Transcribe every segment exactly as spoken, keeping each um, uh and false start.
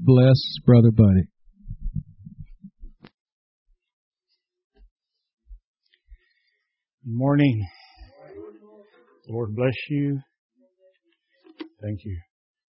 bless Brother Buddy. Good morning. Lord bless you. Thank you.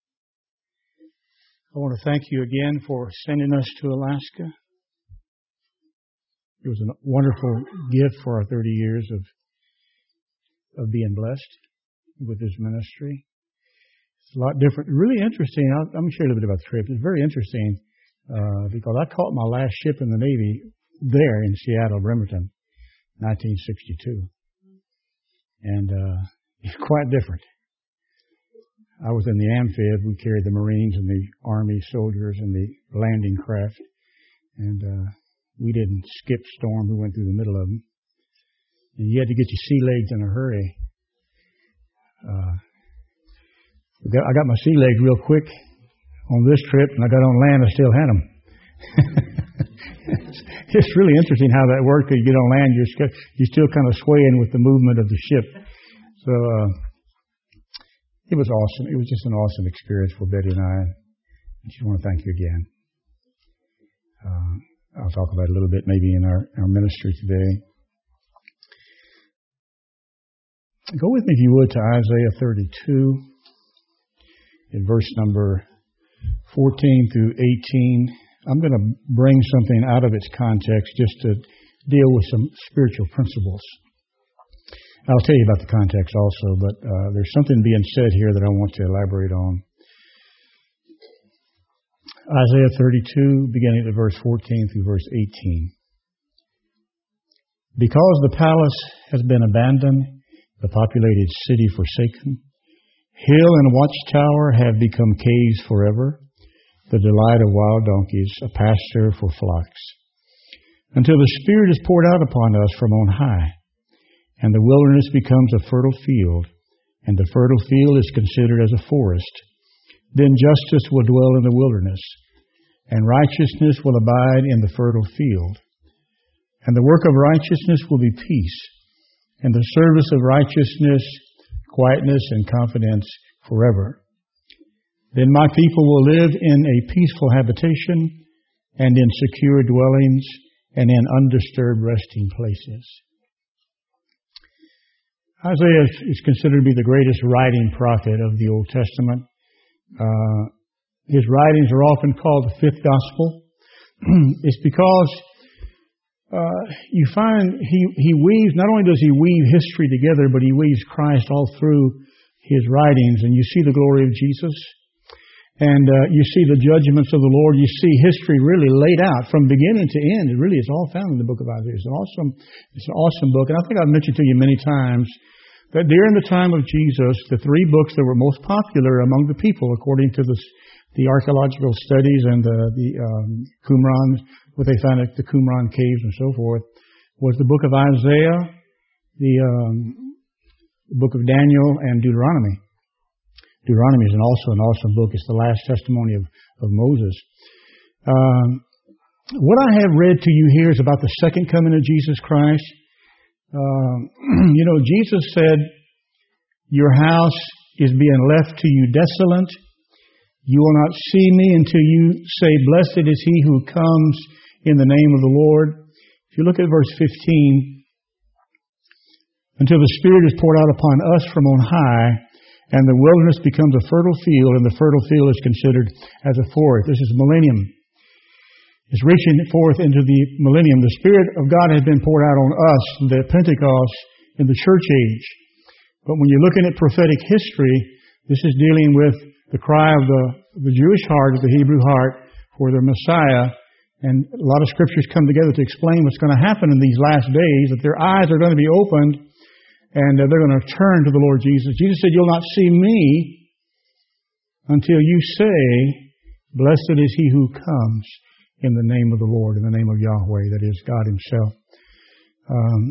I want to thank you again for sending us to Alaska. It was a wonderful gift for our thirty years of of being blessed with this ministry. It's a lot different. Really interesting. I'll, I'm going to share a little bit about the trip. It's very interesting uh, because I caught my last ship in the Navy there in Seattle, Bremerton, nineteen sixty-two. And uh, it's quite different. I was in the amphib. We carried the Marines and the Army soldiers and the landing craft. And uh, we didn't skip storm. We went through the middle of them. And you had to get your sea legs in a hurry. Uh, I got my sea legs real quick on this trip, and I got on land, I still had them. It's really interesting how that worked. You get on land, you're, you're still kind of swaying with the movement of the ship. So uh, it was awesome. It was just an awesome experience for Betty and I. I just want to thank you again. Uh, I'll talk about it a little bit maybe in our, our ministry today. Go with me, if you would, to Isaiah thirty-two, in verse number fourteen through eighteen. I'm going to bring something out of its context just to deal with some spiritual principles. I'll tell you about the context also, but uh, there's something being said here that I want to elaborate on. Isaiah thirty-two, beginning at verse fourteen through verse eighteen. Because the palace has been abandoned, the populated city forsaken, hill and watchtower have become caves forever, the delight of wild donkeys, a pasture for flocks. Until the Spirit is poured out upon us from on high, and the wilderness becomes a fertile field, and the fertile field is considered as a forest. Then justice will dwell in the wilderness, and righteousness will abide in the fertile field. And the work of righteousness will be peace, and the service of righteousness, quietness and confidence forever. Then my people will live in a peaceful habitation, and in secure dwellings, and in undisturbed resting places. Isaiah is considered to be the greatest writing prophet of the Old Testament. Uh, his writings are often called the fifth gospel. It's because uh, you find he, he weaves, not only does he weave history together, but he weaves Christ all through his writings. And you see the glory of Jesus. And uh, you see the judgments of the Lord. You see history really laid out from beginning to end. It really is all found in the book of Isaiah. It's an awesome, it's an awesome book. And I think I've mentioned to you many times that during the time of Jesus, the three books that were most popular among the people, according to the, the archaeological studies and the, the um, Qumran, what they found at the Qumran caves and so forth, was the book of Isaiah, the, um, the book of Daniel, and Deuteronomy. Deuteronomy is an also an awesome book. It's the last testimony of, of Moses. Um, what I have read to you here is about the second coming of Jesus Christ. Uh, you know, Jesus said, your house is being left to you desolate. You will not see me until you say, blessed is he who comes in the name of the Lord. If you look at verse fifteen, until the Spirit is poured out upon us from on high, and the wilderness becomes a fertile field, and the fertile field is considered as a forest. This is millennium. It's reaching forth into the millennium. The Spirit of God has been poured out on us, the Pentecost, in the church age. But when you're looking at prophetic history, this is dealing with the cry of the, the Jewish heart, of the Hebrew heart, for their Messiah. And a lot of scriptures come together to explain what's going to happen in these last days, that their eyes are going to be opened, and uh, they're going to turn to the Lord Jesus. Jesus said, you'll not see me until you say, blessed is he who comes in the name of the Lord, in the name of Yahweh, that is God himself. Um,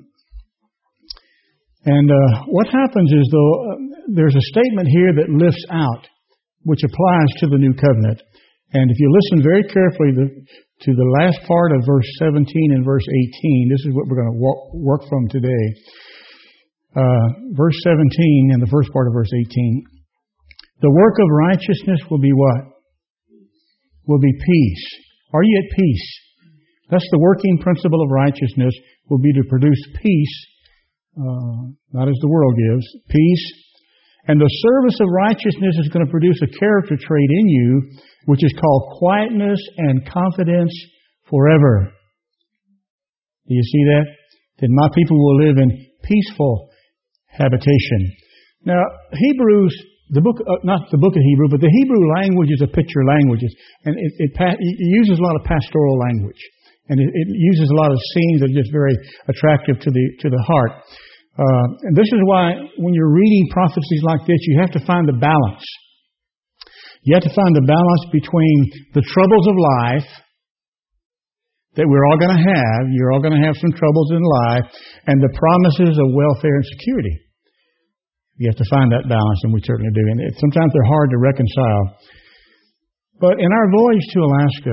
and uh, what happens is, though, uh, there's a statement here that lifts out, which applies to the new covenant. And if you listen very carefully to, to the last part of verse seventeen and verse eighteen, this is what we're going to walk, work from today. Uh, verse seventeen and the first part of verse eighteen. The work of righteousness will be what? will be peace. Are you at peace? That's the working principle of righteousness, will be to produce peace, uh, not as the world gives, peace. And the service of righteousness is going to produce a character trait in you, which is called quietness and confidence forever. Do you see that? Then my people will live in peaceful habitation. Now, Hebrews, the book, uh, not the book of Hebrew, but the Hebrew language is a picture language, and it, it, it uses a lot of pastoral language, and it, it uses a lot of scenes that are just very attractive to the to the heart. Uh, and this is why when you're reading prophecies like this, you have to find the balance. You have to find the balance between the troubles of life that we're all going to have. You're all going to have some troubles in life, and the promises of welfare and security. You have to find that balance, and we certainly do. And it, sometimes they're hard to reconcile. But in our voyage to Alaska,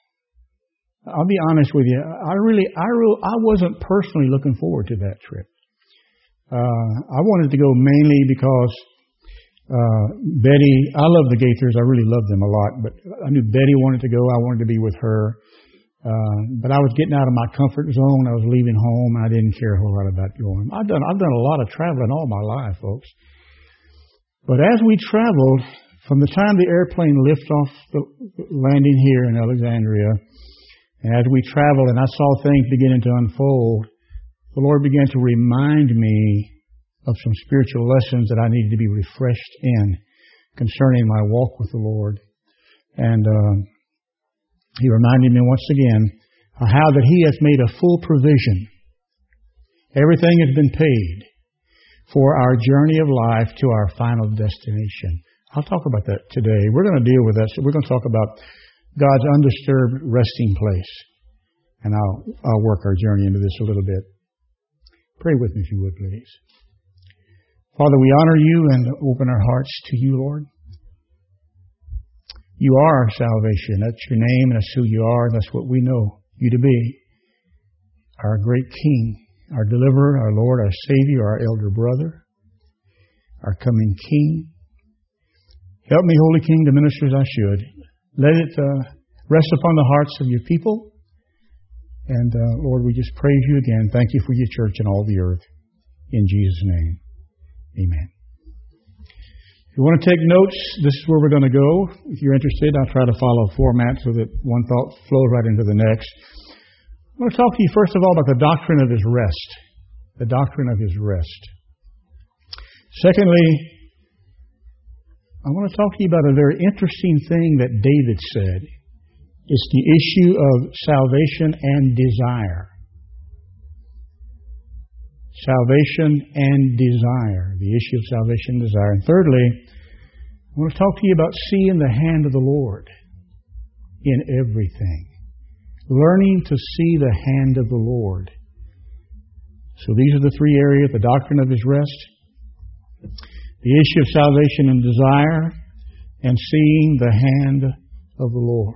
I'll be honest with you, I really, I, really, I wasn't personally looking forward to that trip. Uh, I wanted to go mainly because uh, Betty, I love the Gaithers, I really love them a lot, but I knew Betty wanted to go, I wanted to be with her. Uh, but I was getting out of my comfort zone. I was leaving home. I didn't care a whole lot about going. I've done, I've done a lot of traveling all my life, folks. But as we traveled, from the time the airplane lifted off the landing here in Alexandria, and as we traveled and I saw things beginning to unfold, the Lord began to remind me of some spiritual lessons that I needed to be refreshed in concerning my walk with the Lord. And, uh, He reminded me once again how that He has made a full provision. Everything has been paid for our journey of life to our final destination. I'll talk about that today. We're going to deal with that. So we're going to talk about God's undisturbed resting place. And I'll, I'll work our journey into this a little bit. Pray with me if you would, please. Father, we honor You and open our hearts to You, Lord. You are our salvation. That's Your name, and that's who You are, and that's what we know You to be. Our great King, our deliverer, our Lord, our Savior, our elder brother, our coming King. Help me, Holy King, to minister as I should. Let it uh, rest upon the hearts of Your people. And uh, Lord, we just praise You again. Thank You for Your church and all the earth. In Jesus' name, amen. If you want to take notes, this is where we're going to go. If you're interested, I'll try to follow a format so that one thought flows right into the next. I want to talk to you first of all about the doctrine of His rest. The doctrine of His rest. Secondly, I want to talk to you about a very interesting thing that David said. It's the issue of salvation and desire. Salvation and desire. The issue of salvation and desire. And thirdly, I want to talk to you about seeing the hand of the Lord in everything. Learning to see the hand of the Lord. So these are the three areas: the doctrine of His rest, the issue of salvation and desire, and seeing the hand of the Lord.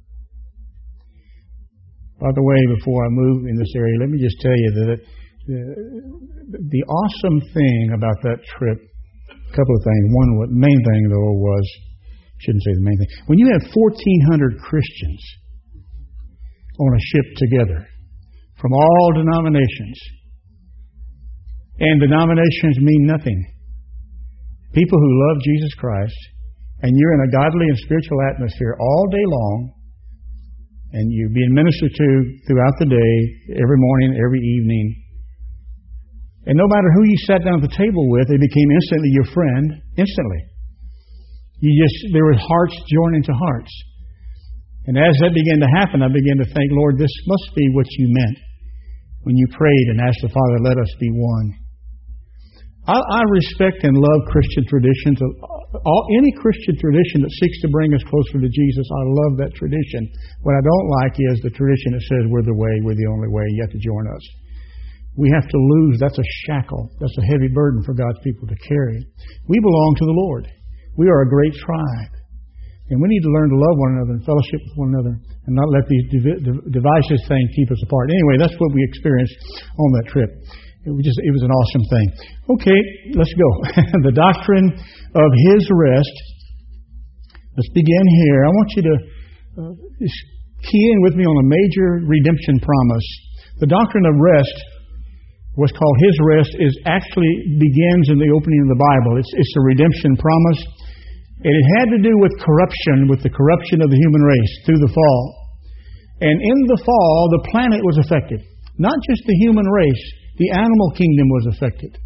By the way, before I move in this area, let me just tell you that the, the awesome thing about that trip, a couple of things. One, the main thing though was, shouldn't say the main thing, when you have fourteen hundred Christians on a ship together from all denominations, and denominations mean nothing. People who love Jesus Christ, and you're in a godly and spiritual atmosphere all day long, and you're being ministered to throughout the day, every morning, every evening. And no matter who you sat down at the table with, they became instantly your friend, instantly. You just, there were hearts joining to hearts. And as that began to happen, I began to think, Lord, this must be what You meant when You prayed and asked the Father, let us be one. I, I respect and love Christian traditions. All, any Christian tradition that seeks to bring us closer to Jesus, I love that tradition. What I don't like is the tradition that says we're the way, we're the only way, you have to join us. We have to lose. That's a shackle. That's a heavy burden for God's people to carry. We belong to the Lord. We are a great tribe. And we need to learn to love one another and fellowship with one another and not let these divisive things keep us apart. Anyway, that's what we experienced on that trip. It was just, it was an awesome thing. Okay, let's go. The doctrine of His rest. Let's begin here. I want you to uh, key in with me on a major redemption promise. The doctrine of rest, what's called His rest, is actually begins in the opening of the Bible. It's, it's a redemption promise. And it had to do with corruption, with the corruption of the human race through the fall. And in the fall, the planet was affected. Not just the human race, the animal kingdom was affected.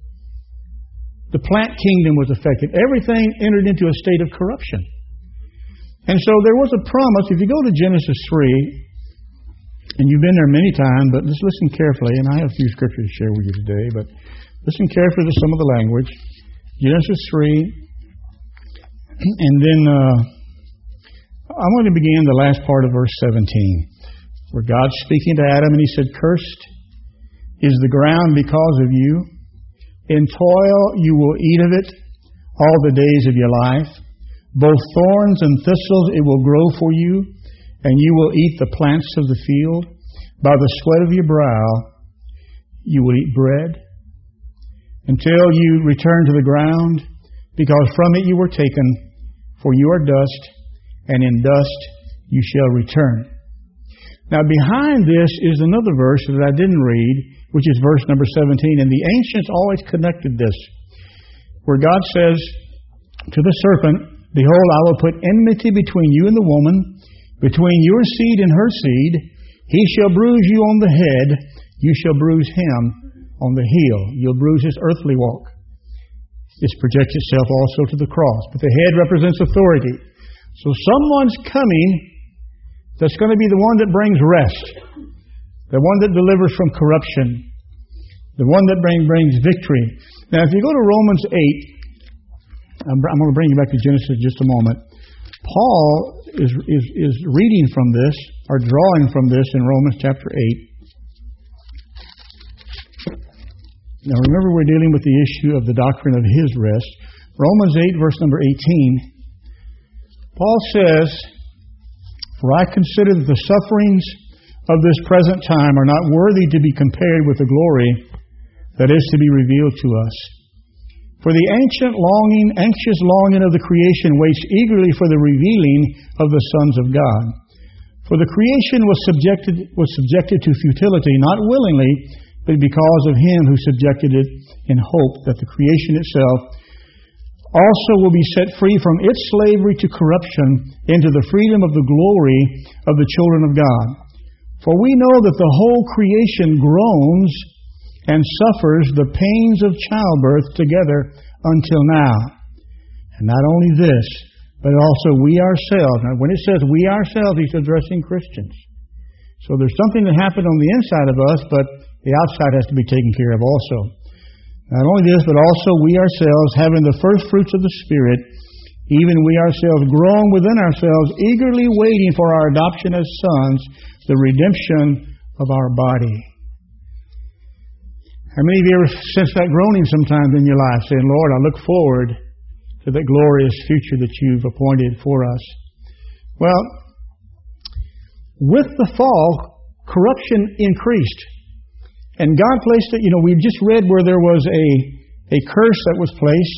The plant kingdom was affected. Everything entered into a state of corruption. And so there was a promise. If you go to Genesis three, and you've been there many times, but just listen carefully, and I have a few scriptures to share with you today, but listen carefully to some of the language. Genesis three, and then uh, I'm going to begin the last part of verse seventeen, where God's speaking to Adam, and He said, "Cursed is the ground because of you. In toil you will eat of it all the days of your life. Both thorns and thistles it will grow for you, and you will eat the plants of the field. By the sweat of your brow you will eat bread, until you return to the ground, because from it you were taken, for you are dust, and in dust you shall return." Now behind this is another verse that I didn't read, which is verse number seventeen. And the ancients always connected this, where God says to the serpent, "Behold, I will put enmity between you and the woman, between your seed and her seed. He shall bruise you on the head, you shall bruise him on the heel." You'll bruise his earthly walk. This projects itself also to the cross. But the head represents authority. So someone's coming that's going to be the one that brings rest, the one that delivers from corruption, the one that bring, brings victory. Now, if you go to Romans eight, I'm, I'm going to bring you back to Genesis in just a moment. Paul is, is, is reading from this, or drawing from this in Romans chapter eight. Now, remember, we're dealing with the issue of the doctrine of His rest. Romans eight, verse number eighteen. Paul says, "For I consider that the sufferings of this present time are not worthy to be compared with the glory that is to be revealed to us. For the ancient longing, anxious longing of the creation waits eagerly for the revealing of the sons of God. For the creation was subjected was subjected to futility, not willingly, but because of Him who subjected it, in hope that the creation itself also will be set free from its slavery to corruption into the freedom of the glory of the children of God. For we know that the whole creation groans and suffers the pains of childbirth together until now." And not only this, but also we ourselves. Now, when it says we ourselves, He's addressing Christians. So there's something that happened on the inside of us, but the outside has to be taken care of also. Not only this, but also we ourselves, having the first fruits of the Spirit, even we ourselves groan within ourselves, eagerly waiting for our adoption as sons, the redemption of our body. How many of you ever sensed that groaning sometimes in your life, saying, "Lord, I look forward to that glorious future that You've appointed for us"? Well, with the fall, corruption increased. And God placed it, you know, we've just read where there was a, a curse that was placed.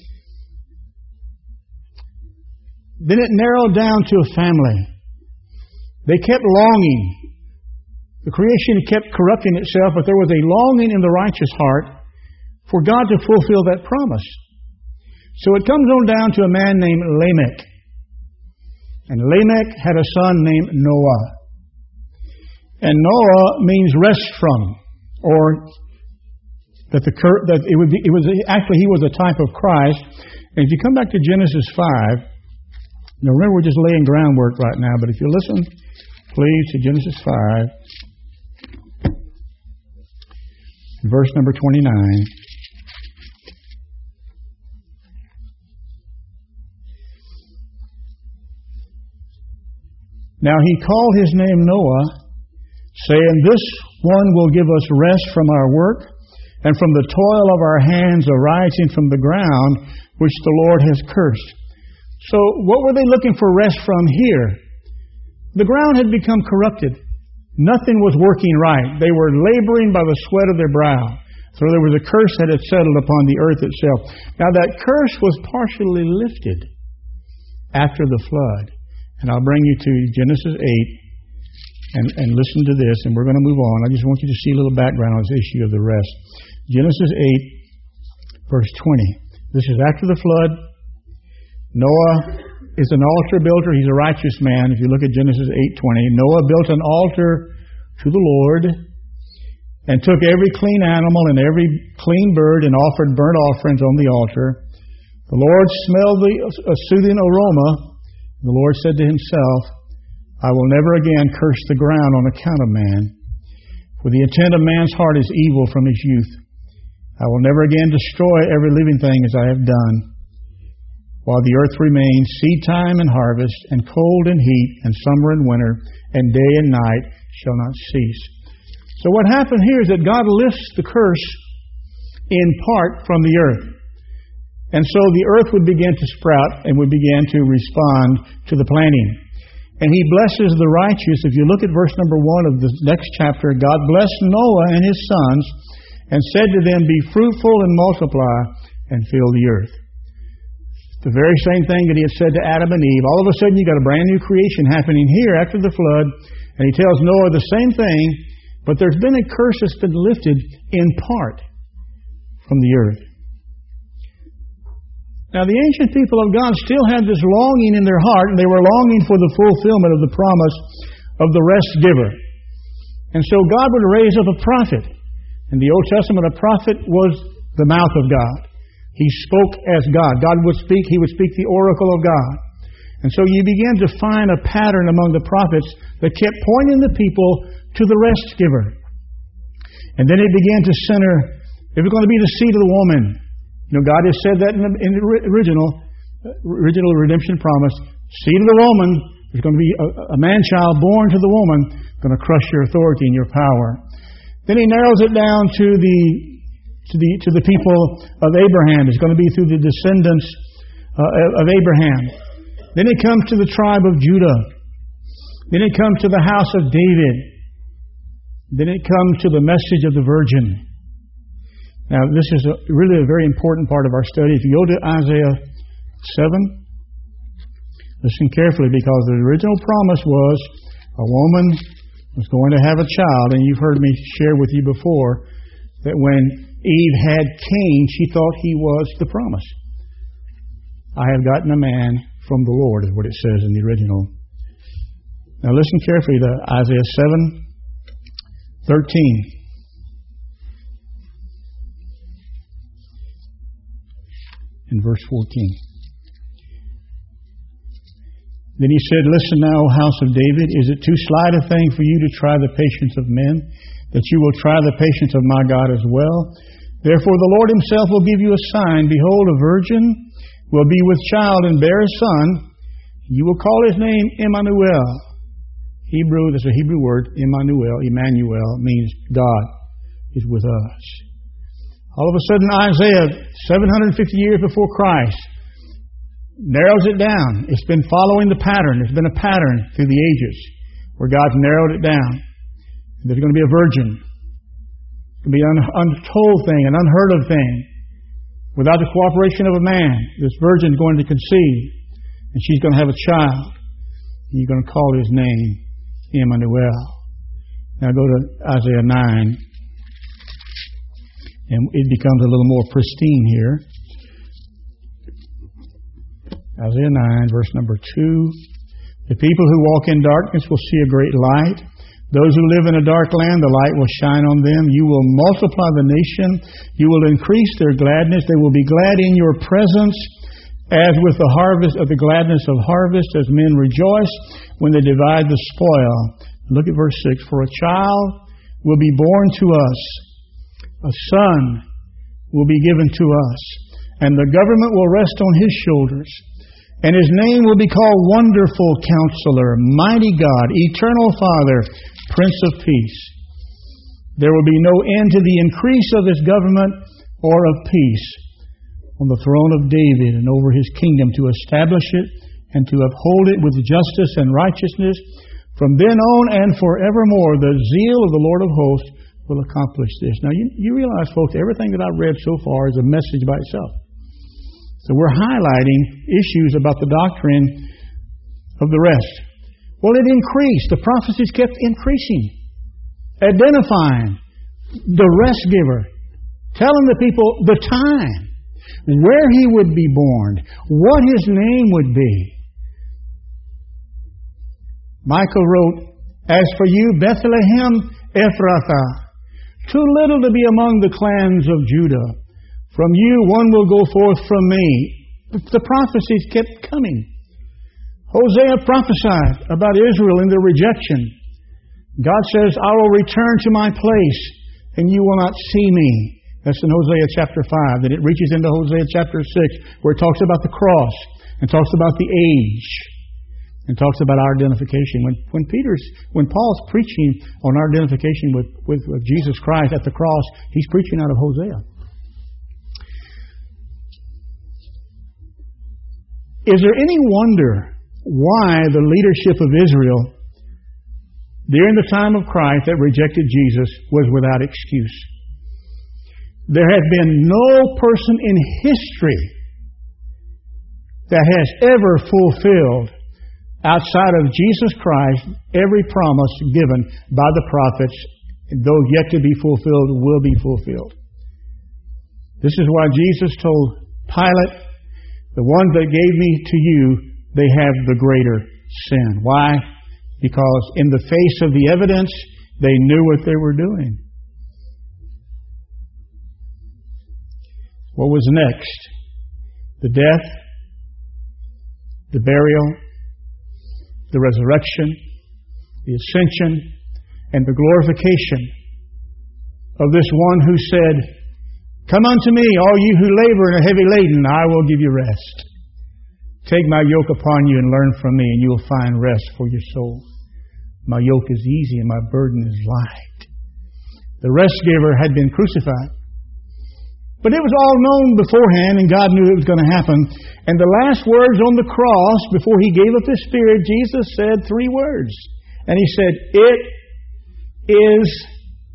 Then it narrowed down to a family. They kept longing. The creation kept corrupting itself, but there was a longing in the righteous heart for God to fulfill that promise. So it comes on down to a man named Lamech. And Lamech had a son named Noah. And Noah means rest from, or that the that it would be, it was actually he was a type of Christ. And if you come back to Genesis five, now remember we're just laying groundwork right now, but if you listen, please, to Genesis five, verse number twenty-nine. Now he called his name Noah, saying, "This one will give us rest from our work, and from the toil of our hands arising from the ground, which the Lord has cursed." So what were they looking for rest from here? The ground had become corrupted. Nothing was working right. They were laboring by the sweat of their brow. So there was a curse that had settled upon the earth itself. Now that curse was partially lifted after the flood. And I'll bring you to Genesis eight and, and listen to this, and we're going to move on. I just want you to see a little background on this issue of the rest. Genesis eight, verse twenty. This is after the flood. Noah is an altar builder. He's a righteous man. If you look at Genesis eight twenty, Noah built an altar to the Lord and took every clean animal and every clean bird and offered burnt offerings on the altar. The Lord smelled the a soothing aroma. The Lord said to himself, I will never again curse the ground on account of man, for the intent of man's heart is evil from his youth. I will never again destroy every living thing as I have done. While the earth remains, seed time and harvest, and cold and heat, and summer and winter, and day and night shall not cease. So what happened here is that God lifts the curse in part from the earth. And so the earth would begin to sprout and would begin to respond to the planting. And He blesses the righteous. If you look at verse number one of the next chapter, God blessed Noah and his sons and said to them, be fruitful and multiply and fill the earth. The very same thing that He had said to Adam and Eve. All of a sudden you got a brand new creation happening here after the flood. And He tells Noah the same thing, but there's been a curse that's been lifted in part from the earth. Now, the ancient people of God still had this longing in their heart, and they were longing for the fulfillment of the promise of the rest giver. And so God would raise up a prophet. In the Old Testament, a prophet was the mouth of God. He spoke as God. God would speak, He would speak the oracle of God. And so you began to find a pattern among the prophets that kept pointing the people to the rest giver. And then it began to center, it was going to be the seed of the woman. You know, God has said that in the, in the original, original redemption promise. Seed of the woman, there's going to be a, a man-child born to the woman, going to crush your authority and your power. Then He narrows it down to the to the to the people of Abraham. It's going to be through the descendants uh, of Abraham. Then it comes to the tribe of Judah. Then it comes to the house of David. Then it comes to the message of the Virgin. Now, this is a, really a very important part of our study. If you go to Isaiah seven, listen carefully, because the original promise was a woman was going to have a child. And you've heard me share with you before that when Eve had Cain, she thought he was the promise. I have gotten a man from the Lord, is what it says in the original. Now listen carefully to Isaiah seven thirteen. In verse fourteen. Then He said, listen now, O house of David, is it too slight a thing for you to try the patience of men, that you will try the patience of my God as well? Therefore the Lord Himself will give you a sign. Behold, a virgin will be with child and bear a son. You will call his name Emmanuel. Hebrew, that's a Hebrew word, Emmanuel. Emmanuel means God is with us. All of a sudden, Isaiah, seven hundred fifty years before Christ, narrows it down. It's been following the pattern. There's been a pattern through the ages where God's narrowed it down. There's going to be a virgin. It's going to be an untold thing, an unheard of thing. Without the cooperation of a man, this virgin is going to conceive, and she's going to have a child. And you're going to call his name Emmanuel. Now go to Isaiah nine. And it becomes a little more pristine here. Isaiah nine, verse number two. The people who walk in darkness will see a great light. Those who live in a dark land, the light will shine on them. You will multiply the nation. You will increase their gladness. They will be glad in your presence, as with the harvest of the gladness of harvest, as men rejoice when they divide the spoil. Look at verse six. For a child will be born to us. A son will be given to us, and the government will rest on His shoulders. And His name will be called Wonderful Counselor, Mighty God, Eternal Father, Prince of Peace. There will be no end to the increase of His government or of peace on the throne of David and over His kingdom, to establish it and to uphold it with justice and righteousness from then on and forevermore. The zeal of the Lord of hosts will accomplish this. Now, you, you realize, folks, everything that I've read so far is a message by itself. So we're highlighting issues about the doctrine of the rest? Well, it increased. The prophecies kept increasing, identifying the rest giver, telling the people the time, where he would be born, what his name would be. Micah wrote, "As for you, Bethlehem Ephrathah, too little to be among the clans of Judah. From you one will go forth from me." The prophecies kept coming. Hosea prophesied about Israel and their rejection. God says, "I will return to my place, and you will not see me." That's in Hosea chapter five. Then it reaches into Hosea chapter six, where it talks about the cross, and talks about the age, and talks about our identification. When when Peter's, when Paul's preaching on our identification with, with, with Jesus Christ at the cross, he's preaching out of Hosea. Is there any wonder why the leadership of Israel during the time of Christ that rejected Jesus was without excuse? There has been no person in history that has ever fulfilled, outside of Jesus Christ, every promise given by the prophets, though yet to be fulfilled, will be fulfilled. This is why Jesus told Pilate, "The ones that gave me to you, they have the greater sin." Why? Because in the face of the evidence, they knew what they were doing. What was next? The death, the burial, the resurrection, the ascension, and the glorification of this one who said, "Come unto me, all you who labor and are heavy laden, I will give you rest. Take my yoke upon you and learn from me, and you will find rest for your soul. My yoke is easy and my burden is light." The rest giver had been crucified. But it was all known beforehand, and God knew it was going to happen. And the last words on the cross, before He gave up His Spirit, Jesus said three words. And He said, "It is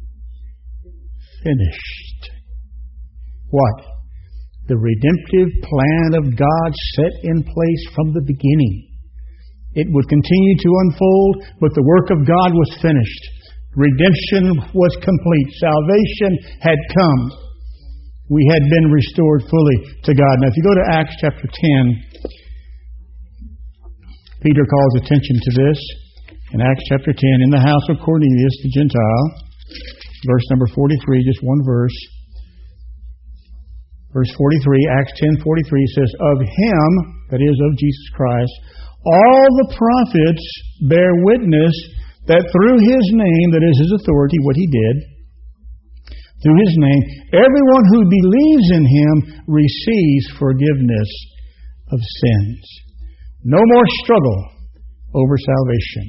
finished." What? The redemptive plan of God set in place from the beginning. It would continue to unfold, but the work of God was finished. Redemption was complete. Salvation had come. We had been restored fully to God. Now, if you go to Acts chapter ten, Peter calls attention to this. In Acts chapter ten, in the house of Cornelius the Gentile, verse number forty-three, just one verse. Verse forty-three, Acts ten forty-three says, "Of Him," that is, of Jesus Christ, "all the prophets bear witness that through His name," that is His authority, what He did, "through His name, everyone who believes in Him receives forgiveness of sins." No more struggle over salvation.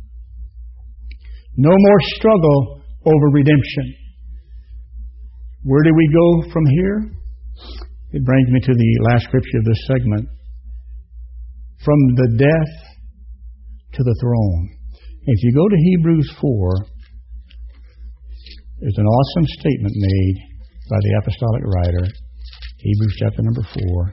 No more struggle over redemption. Where do we go from here? It brings me to the last scripture of this segment. From the death to the throne. If you go to Hebrews four, there's an awesome statement made by the apostolic writer, Hebrews chapter number four.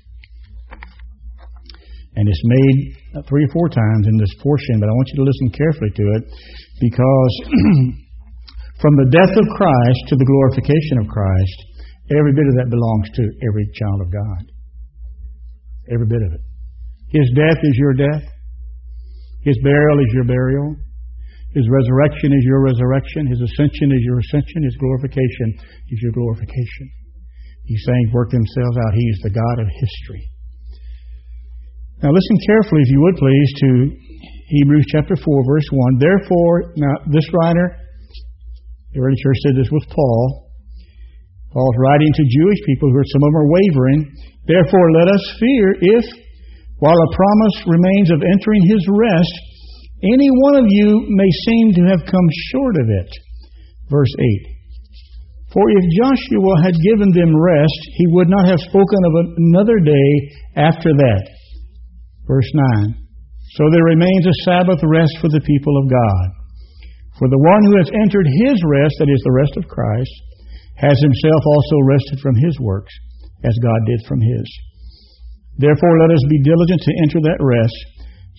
And it's made three or four times in this portion, but I want you to listen carefully to it, because from the death of Christ to the glorification of Christ, every bit of that belongs to every child of God. Every bit of it. His death is your death. His burial is your burial. His resurrection is your resurrection. His ascension is your ascension. His glorification is your glorification. These things work themselves out. He is the God of history. Now listen carefully, if you would please, to Hebrews chapter four, verse one. Therefore, now this writer, the early church said this was Paul. Paul's writing to Jewish people who are, some of them are wavering. "Therefore let us fear if, while a promise remains of entering His rest, any one of you may seem to have come short of it." Verse eight. "For if Joshua had given them rest, he would not have spoken of another day after that." Verse nine. "So there remains a Sabbath rest for the people of God. For the one who has entered His rest," that is the rest of Christ, "has himself also rested from his works, as God did from His. Therefore let us be diligent to enter that rest,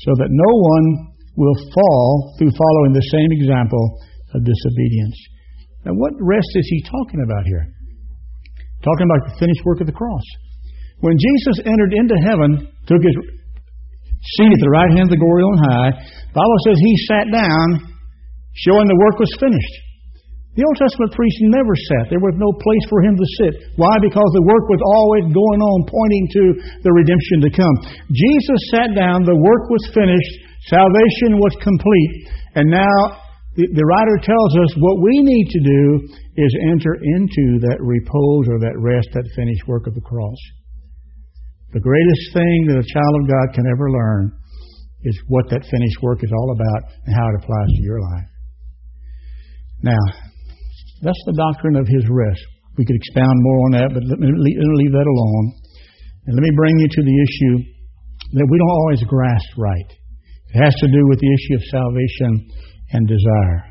so that no one will fall through following the same example of disobedience. Now, what rest is he talking about here? Talking about the finished work of the cross. When Jesus entered into heaven, took his seat at the right hand of the glory on high, the Bible says he sat down, showing the work was finished. The Old Testament priest never sat. There was no place for him to sit. Why? Because the work was always going on, pointing to the redemption to come. Jesus sat down, the work was finished, salvation was complete, and now the, the writer tells us what we need to do is enter into that repose or that rest, that finished work of the cross. The greatest thing that a child of God can ever learn is what that finished work is all about and how it applies to your life. Now, that's the doctrine of His rest. We could expound more on that, but let me leave that alone. And let me bring you to the issue that we don't always grasp right. It has to do with the issue of salvation and desire.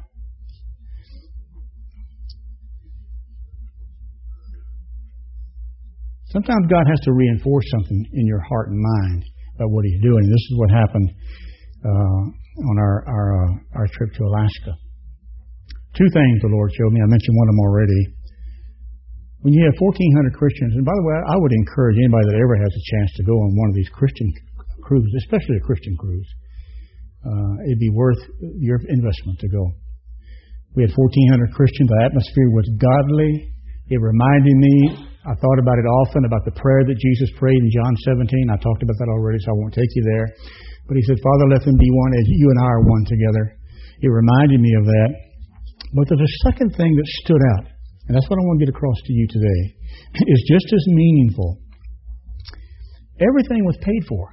Sometimes God has to reinforce something in your heart and mind about what He's doing. This is what happened uh, on our our, uh, our trip to Alaska. Two things the Lord showed me. I mentioned one of them already. When you have fourteen hundred Christians, and by the way, I would encourage anybody that ever has a chance to go on one of these Christian cruises, especially a Christian cruise, uh, it'd be worth your investment to go. We had fourteen hundred Christians. The atmosphere was godly. It reminded me, I thought about it often, about the prayer that Jesus prayed in John seventeen. I talked about that already, so I won't take you there. But He said, Father, let them be one as you and I are one together. It reminded me of that. But there's a second thing that stood out, and that's what I want to get across to you today, is just as meaningful. Everything was paid for.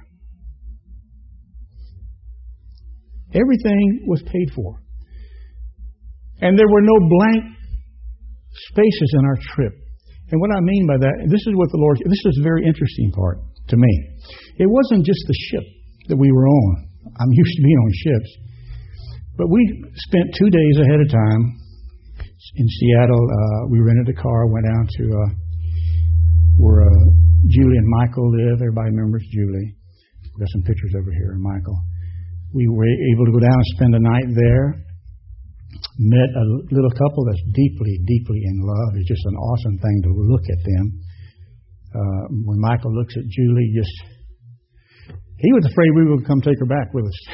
Everything was paid for. And there were no blank spaces in our trip. And what I mean by that, this is what the Lord, this is a very interesting part to me. It wasn't just the ship that we were on. I'm used to being on ships. But we spent two days ahead of time in Seattle. Uh, we rented a car, went down to uh, where uh, Julie and Michael live. Everybody remembers Julie. We've got some pictures over here of Michael. We were able to go down and spend the night there. Met a little couple that's deeply, deeply in love. It's just an awesome thing to look at them. Uh, when Michael looks at Julie, just he was afraid we would come take her back with us.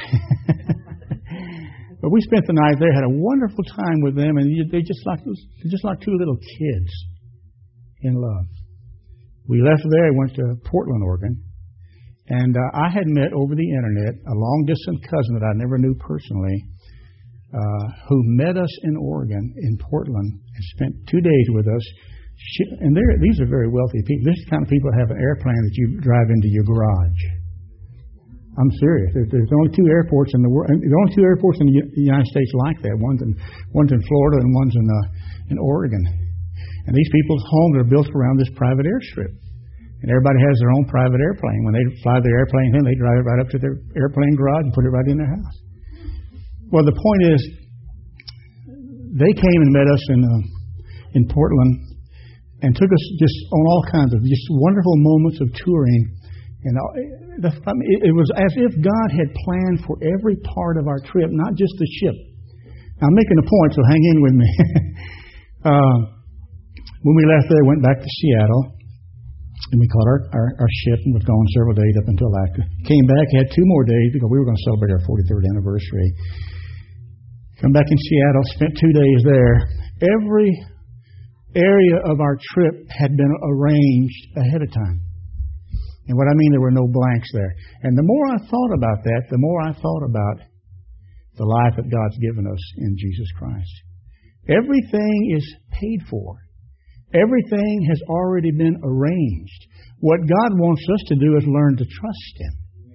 But we spent the night there, had a wonderful time with them, and they just like they're just like two little kids in love. We left there, went to Portland, Oregon, and uh, I had met over the internet a long-distance cousin that I never knew personally, uh, who met us in Oregon, in Portland, and spent two days with us. She, and these are very wealthy people. This is the kind of people that have an airplane that you drive into your garage. I'm serious. There's only two airports in the world. There's only two airports in the United States like that. One's in one's in Florida and one's in uh, in Oregon. And these people's homes are built around this private airstrip. And everybody has their own private airplane. When they fly their airplane in, they drive it right up to their airplane garage and put it right in their house. Well, the point is, they came and met us in uh, in Portland and took us just on all kinds of just wonderful moments of touring. And it was as if God had planned for every part of our trip, not just the ship. Now, I'm making a point, so hang in with me. uh, when we left there, went back to Seattle, and we caught our, our, our ship and was gone several days up until Alaska. Came back, had two more days because we were going to celebrate our forty-third anniversary. Come back in Seattle, spent two days there. Every area of our trip had been arranged ahead of time. And what I mean, there were no blanks there. And the more I thought about that, the more I thought about the life that God's given us in Jesus Christ. Everything is paid for. Everything has already been arranged. What God wants us to do is learn to trust Him.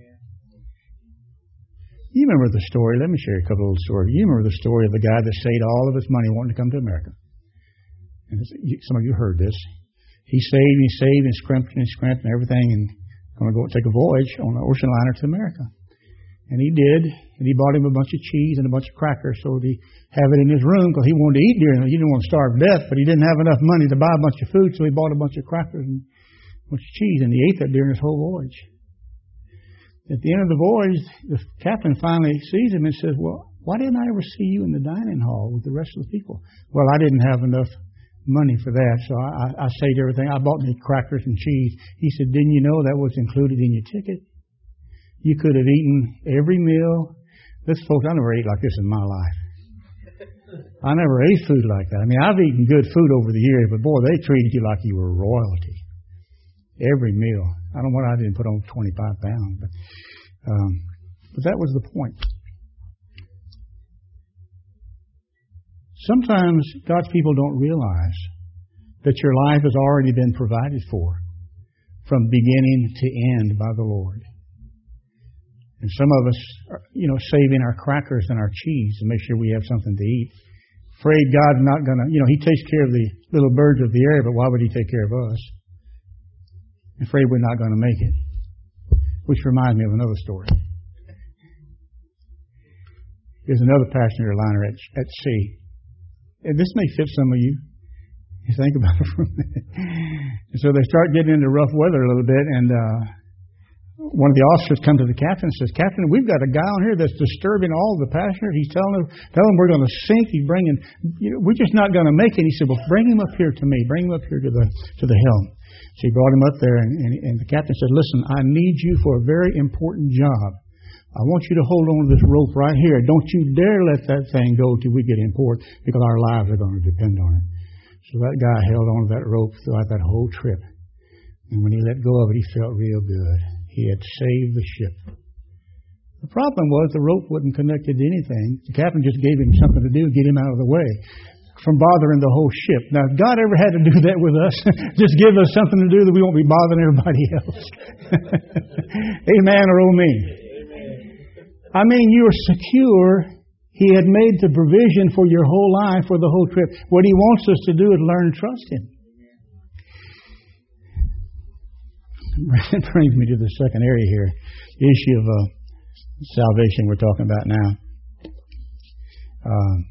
You remember the story. Let me share a couple of little stories. You remember the story of the guy that saved all of his money wanting to come to America. And some of you heard this. He saved and he saved and scrimped and scrimped and everything and going to go take a voyage on an ocean liner to America. And he did. And he bought him a bunch of cheese and a bunch of crackers so he'd have it in his room because he wanted to eat during it. He didn't want to starve to death, but he didn't have enough money to buy a bunch of food, so he bought a bunch of crackers and a bunch of cheese, and he ate that during his whole voyage. At the end of the voyage, the captain finally sees him and says, well, why didn't I ever see you in the dining hall with the rest of the people? Well, I didn't have enough money for that, so I, I saved everything. I bought me crackers and cheese. He said, didn't you know that was included in your ticket? You could have eaten every meal. This, folks, I never ate like this in my life. I never ate food like that. I mean, I've eaten good food over the years, but boy, they treated you like you were royalty. Every meal. I don't know why I didn't put on twenty-five pounds, but, um, but that was the point. Sometimes God's people don't realize that your life has already been provided for from beginning to end by the Lord. And some of us are, you know, saving our crackers and our cheese to make sure we have something to eat. Afraid God's not going to, you know, He takes care of the little birds of the air, but why would He take care of us? Afraid we're not going to make it. Which reminds me of another story. There's another passenger liner at, at sea. And this may fit some of you. You think about it for a minute. And so they start getting into rough weather a little bit, and uh, one of the officers comes to the captain and says, Captain, we've got a guy on here that's disturbing all the passengers. He's telling them, telling them we're going to sink. He's bringing, you know, we're just not going to make it. He said, well, bring him up here to me. Bring him up here to the to the helm. So he brought him up there, and, and, and the captain said, listen, I need you for a very important job. I want you to hold on to this rope right here. Don't you dare let that thing go till we get in port, because our lives are going to depend on it. So that guy held on to that rope throughout that whole trip. And when he let go of it, he felt real good. He had saved the ship. The problem was the rope wasn't connected to anything. The captain just gave him something to do, get him out of the way from bothering the whole ship. Now, if God ever had to do that with us, just give us something to do that we won't be bothering everybody else. Amen or oh me. I mean, you are secure. He had made the provision for your whole life, for the whole trip. What He wants us to do is learn to trust Him. That brings me to the second area here, the issue of uh, salvation we're talking about now. Um,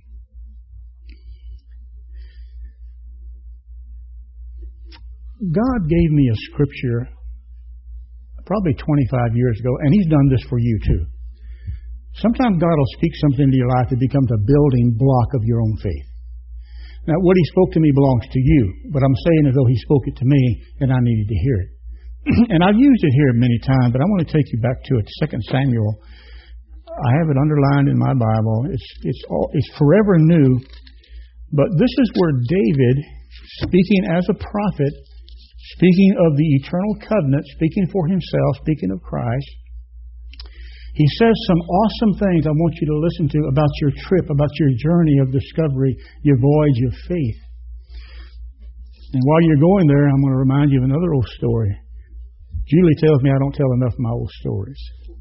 God gave me a scripture probably twenty-five years ago, and He's done this for you too. Sometimes God will speak something into your life that becomes a building block of your own faith. Now, what He spoke to me belongs to you, but I'm saying as though He spoke it to me, and I needed to hear it. And I've used it here many times, but I want to take you back to it. Second Samuel. I have it underlined in my Bible. It's it's all, it's forever new. But this is where David, speaking as a prophet, speaking of the eternal covenant, speaking for himself, speaking of Christ, he says some awesome things I want you to listen to about your trip, about your journey of discovery, your voyage of faith. And while you're going there, I'm going to remind you of another old story. Julie tells me I don't tell enough of my old stories.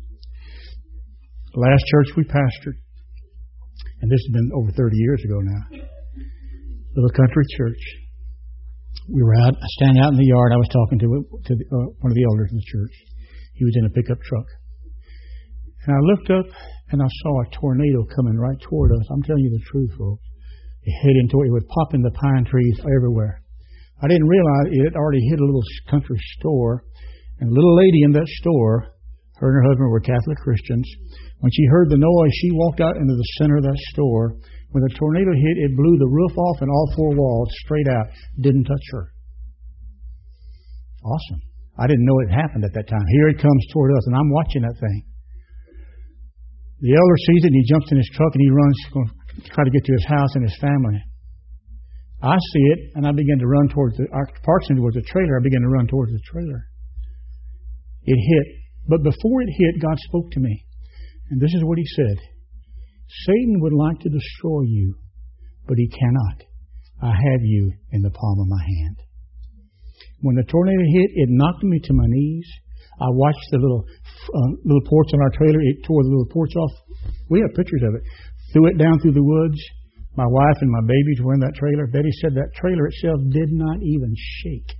The last church we pastored, and this has been over thirty years ago now, little country church. We were out, standing out in the yard. I was talking to, to the, uh, one of the elders in the church. He was in a pickup truck. And I looked up and I saw a tornado coming right toward us. I'm telling you the truth, folks. It hit into it. It was popping the pine trees everywhere. I didn't realize it had already hit a little country store. And a little lady in that store, her and her husband were Catholic Christians. When she heard the noise, she walked out into the center of that store. When the tornado hit, it blew the roof off and all four walls straight out. Didn't touch her. Awesome. I didn't know it happened at that time. Here it comes toward us, and I'm watching that thing. The elder sees it, and he jumps in his truck, and he runs to try to get to his house and his family. I see it, and I begin to run towards the, our parks into towards the trailer. I begin to run towards the trailer. It hit. But before it hit, God spoke to me. And this is what He said. Satan would like to destroy you, but he cannot. I have you in the palm of my hand. When the tornado hit, it knocked me to my knees. I watched the little uh, little porch on our trailer. It tore the little porch off. We have pictures of it. Threw it down through the woods. My wife and my babies were in that trailer. Betty said that trailer itself did not even shake.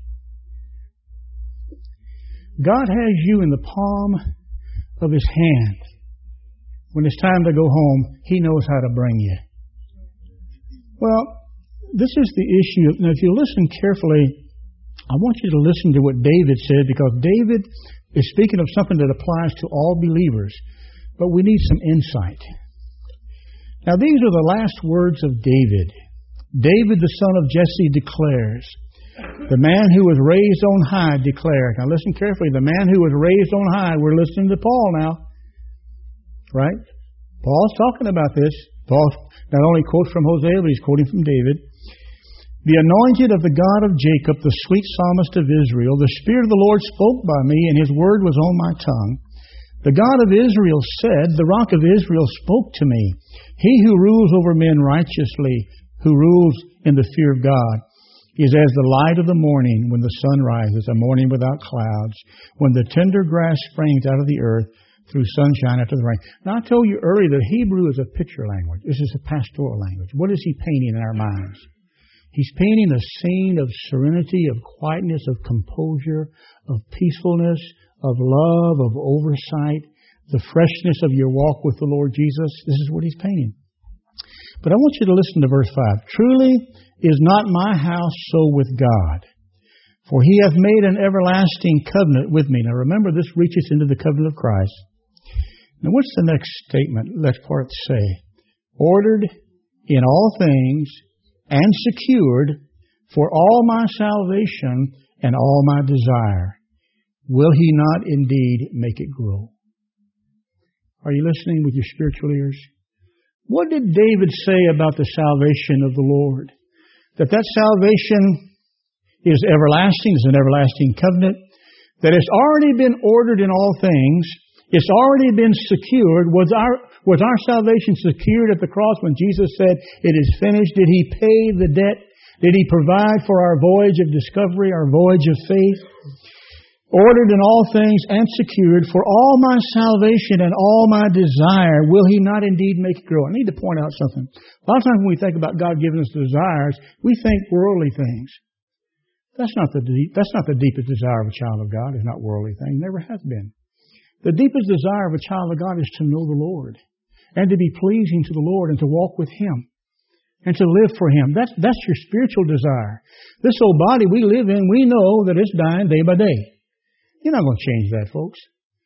God has you in the palm of His hand. When it's time to go home, He knows how to bring you. Well, this is the issue. Now, if you listen carefully, I want you to listen to what David said, because David is speaking of something that applies to all believers, but we need some insight. Now, these are the last words of David. David, the son of Jesse, declares, the man who was raised on high declared. Now listen carefully. The man who was raised on high, we're listening to Paul now. Right? Paul's talking about this. Paul not only quotes from Hosea, but he's quoting from David. The anointed of the God of Jacob, the sweet psalmist of Israel, the Spirit of the Lord spoke by me, and His word was on my tongue. The God of Israel said, the Rock of Israel spoke to me. He who rules over men righteously, who rules in the fear of God, is as the light of the morning when the sun rises, a morning without clouds, when the tender grass springs out of the earth through sunshine after the rain. Now, I told you earlier that Hebrew is a picture language. This is a pastoral language. What is he painting in our minds? He's painting a scene of serenity, of quietness, of composure, of peacefulness, of love, of oversight, the freshness of your walk with the Lord Jesus. This is what he's painting. But I want you to listen to verse five. Truly is not my house so with God, for He hath made an everlasting covenant with me. Now remember, this reaches into the covenant of Christ. Now what's the next statement? Let part say, ordered in all things and secured for all my salvation and all my desire. Will He not indeed make it grow? Are you listening with your spiritual ears? What did David say about the salvation of the Lord? That that salvation is everlasting, is an everlasting covenant, that it's already been ordered in all things, it's already been secured. Was our, was our salvation secured at the cross when Jesus said, it is finished? Did He pay the debt? Did He provide for our voyage of discovery, our voyage of faith? Ordered in all things and secured for all my salvation and all my desire, will He not indeed make it grow? I need to point out something. A lot of times when we think about God giving us desires, we think worldly things. That's not the deep, that's not the deepest desire of a child of God. It's not worldly things. It never has been. The deepest desire of a child of God is to know the Lord and to be pleasing to the Lord and to walk with Him and to live for Him. That's, that's your spiritual desire. This old body we live in, we know that it's dying day by day. You're not going to change that, folks.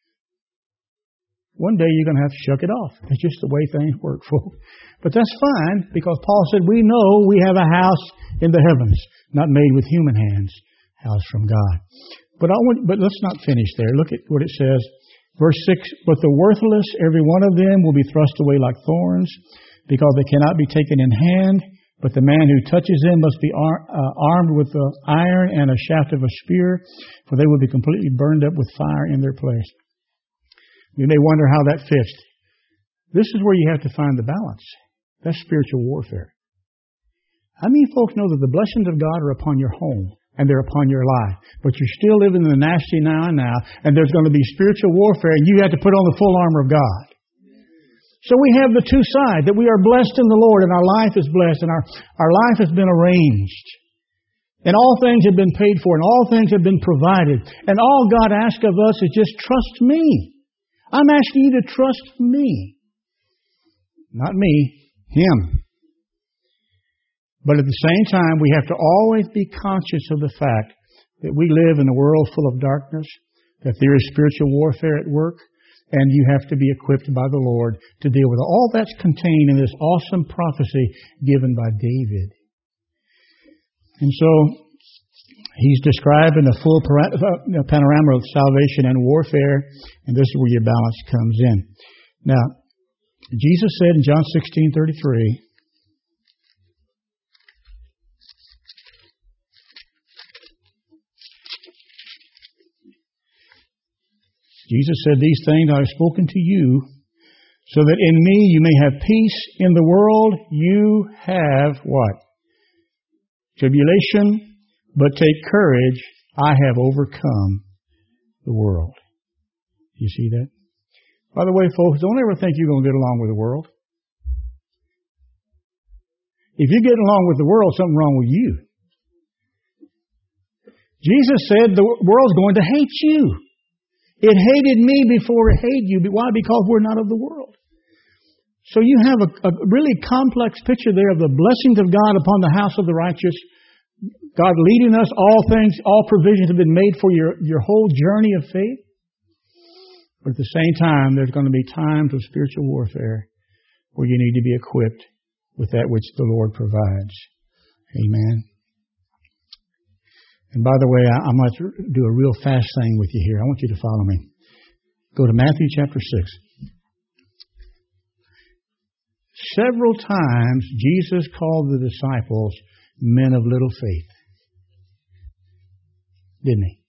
One day you're going to have to shuck it off. That's just the way things work, folks. But that's fine, because Paul said we know we have a house in the heavens, not made with human hands, house from God. But I want, but let's not finish there. Look at what it says. Verse six, but the worthless, every one of them, will be thrust away like thorns, because they cannot be taken in hand. But the man who touches them must be ar- uh, armed with the iron and a shaft of a spear, for they will be completely burned up with fire in their place. You may wonder how that fits. This is where you have to find the balance. That's spiritual warfare. How many folks know that the blessings of God are upon your home and they're upon your life, but you're still living in the nasty now and now, and there's going to be spiritual warfare, and you have to put on the full armor of God. So we have the two sides, that we are blessed in the Lord and our life is blessed and our, our life has been arranged. And all things have been paid for and all things have been provided. And all God asks of us is just trust me. I'm asking you to trust me. Not me, Him. But at the same time, we have to always be conscious of the fact that we live in a world full of darkness, that there is spiritual warfare at work, and you have to be equipped by the Lord to deal with it. All that's contained in this awesome prophecy given by David. And so, he's describing the full panorama of salvation and warfare, and this is where your balance comes in. Now, Jesus said in John sixteen thirty-three, Jesus said, these things I have spoken to you, so that in me you may have peace. In the world you have what? Tribulation, but take courage, I have overcome the world. You see that? By the way, folks, don't ever think you're going to get along with the world. If you're getting along with the world, something's wrong with you. Jesus said the world's going to hate you. It hated me before it hated you. Why? Because we're not of the world. So you have a, a really complex picture there of the blessings of God upon the house of the righteous. God leading us, all things, all provisions have been made for your, your whole journey of faith. But at the same time, there's going to be times of spiritual warfare where you need to be equipped with that which the Lord provides. Amen. And by the way, I, I'm going to do a real fast thing with you here. I want you to follow me. Go to Matthew chapter six. Several times Jesus called the disciples men of little faith. Didn't he?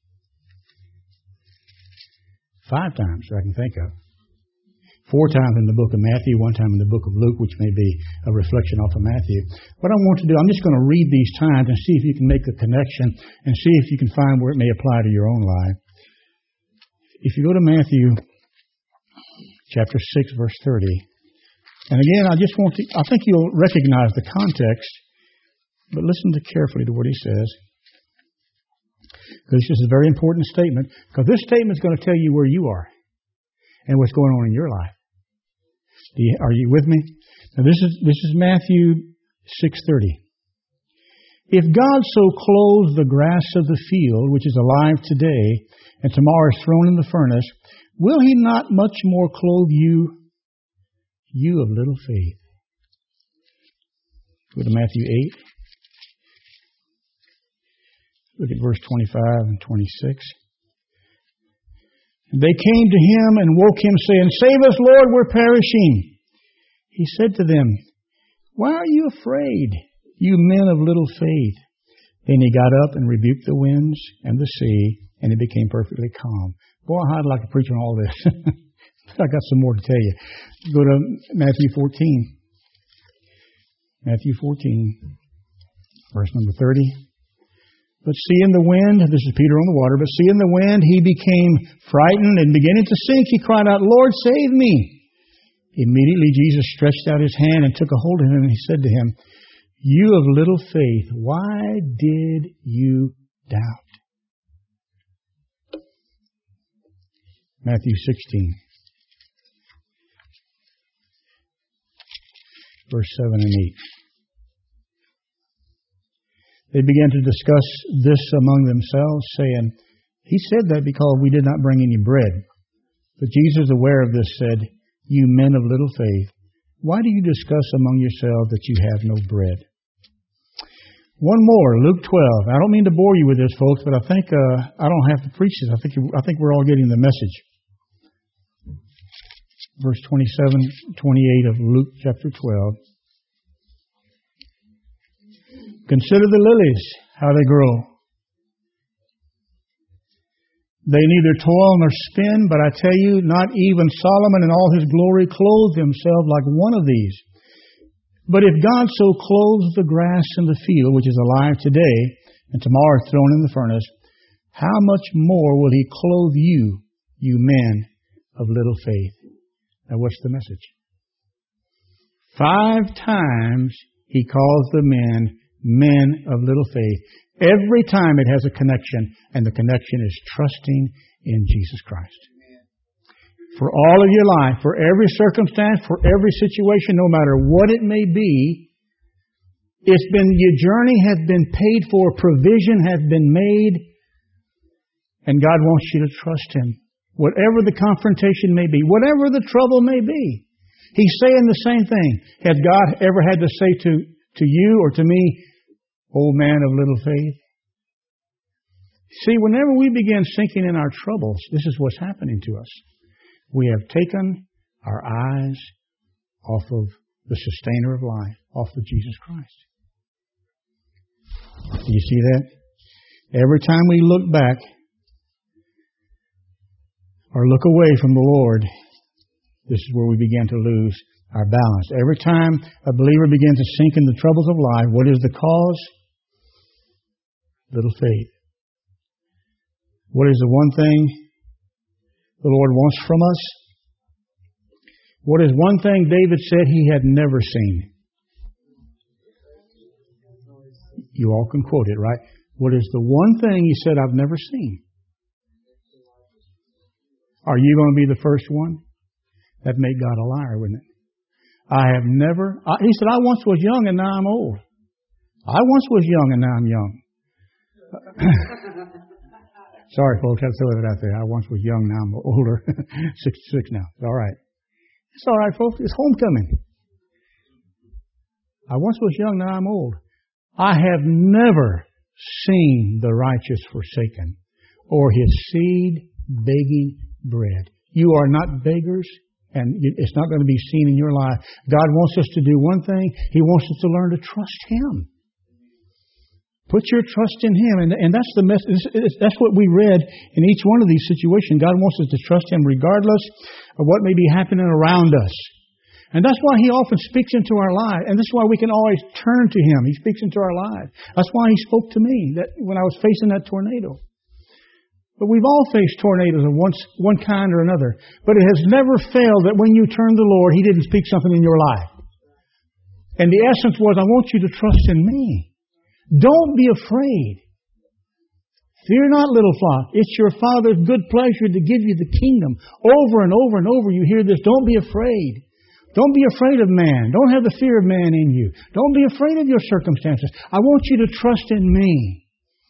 Five times I can think of. Four times in the book of Matthew, one time in the book of Luke, which may be a reflection off of Matthew. What I want to do, I'm just going to read these times and see if you can make the connection and see if you can find where it may apply to your own life. If you go to Matthew chapter six, verse thirty, and again, I just want to, I think you'll recognize the context, but listen to carefully to what he says. Because this is a very important statement, because this statement is going to tell you where you are and what's going on in your life. Do you, are you with me? Now this is this is Matthew six thirty. If God so clothes the grass of the field, which is alive today, and tomorrow is thrown in the furnace, will He not much more clothe you, you of little faith? Go to Matthew eight. Look at verse twenty-five and twenty-six. They came to him and woke him, saying, Save us, Lord, we're perishing. He said to them, Why are you afraid, you men of little faith? Then he got up and rebuked the winds and the sea, and it became perfectly calm. Boy, I'd like to preach on all this. I got some more to tell you. Go to Matthew fourteen. Matthew fourteen, verse number thirty. But seeing the wind, this is Peter on the water, but seeing the wind, he became frightened and beginning to sink. He cried out, Lord, save me. Immediately Jesus stretched out his hand and took a hold of him, and he said to him, You of little faith, why did you doubt? Matthew sixteen, verse seven and eight. They began to discuss this among themselves, saying, He said that because we did not bring any bread. But Jesus, aware of this, said, You men of little faith, why do you discuss among yourselves that you have no bread? One more, Luke twelve. I don't mean to bore you with this, folks, but I think uh, I don't have to preach this. I think I think we're all getting the message. Verse twenty-seven, twenty-eight of Luke chapter twelve. Consider the lilies, how they grow. They neither toil nor spin, but I tell you, not even Solomon in all his glory clothed himself like one of these. But if God so clothes the grass in the field, which is alive today, and tomorrow is thrown in the furnace, how much more will He clothe you, you men of little faith? Now what's the message? Five times He calls the men men of little faith. Every time it has a connection, and the connection is trusting in Jesus Christ. For all of your life, for every circumstance, for every situation, no matter what it may be, it's been, your journey has been paid for, provision has been made, and God wants you to trust Him. Whatever the confrontation may be, whatever the trouble may be. He's saying the same thing. Has God ever had to say to, to you or to me, O man of little faith? See, whenever we begin sinking in our troubles, this is what's happening to us. We have taken our eyes off of the sustainer of life, off of Jesus Christ. Do you see that? Every time we look back or look away from the Lord, this is where we begin to lose our balance. Every time a believer begins to sink in the troubles of life, what is the cause? Little faith. What is the one thing the Lord wants from us? What is one thing David said he had never seen? You all can quote it, right? What is the one thing he said, I've never seen? Are you going to be the first one? That'd make God a liar, wouldn't it? I have never, I, he said, I once was young and now I'm old. I once was young and now I'm young. Sorry, folks, I have to throw that out there. I once was young, now I'm older. sixty-six now. It's all right. It's all right, folks. It's homecoming. I once was young, now I'm old. I have never seen the righteous forsaken, or his seed begging bread. You are not beggars, and it's not going to be seen in your life. God wants us to do one thing. He wants us to learn to trust Him. Put your trust in Him. And, and that's the message. That's what we read in each one of these situations. God wants us to trust Him regardless of what may be happening around us. And that's why He often speaks into our life. And that's why we can always turn to Him. He speaks into our lives. That's why He spoke to me that when I was facing that tornado. But we've all faced tornadoes of one, one kind or another. But it has never failed that when you turn to the Lord, He didn't speak something in your life. And the essence was, I want you to trust in me. Don't be afraid. Fear not, little flock. It's your Father's good pleasure to give you the kingdom. Over and over and over you hear this. Don't be afraid. Don't be afraid of man. Don't have the fear of man in you. Don't be afraid of your circumstances. I want you to trust in me.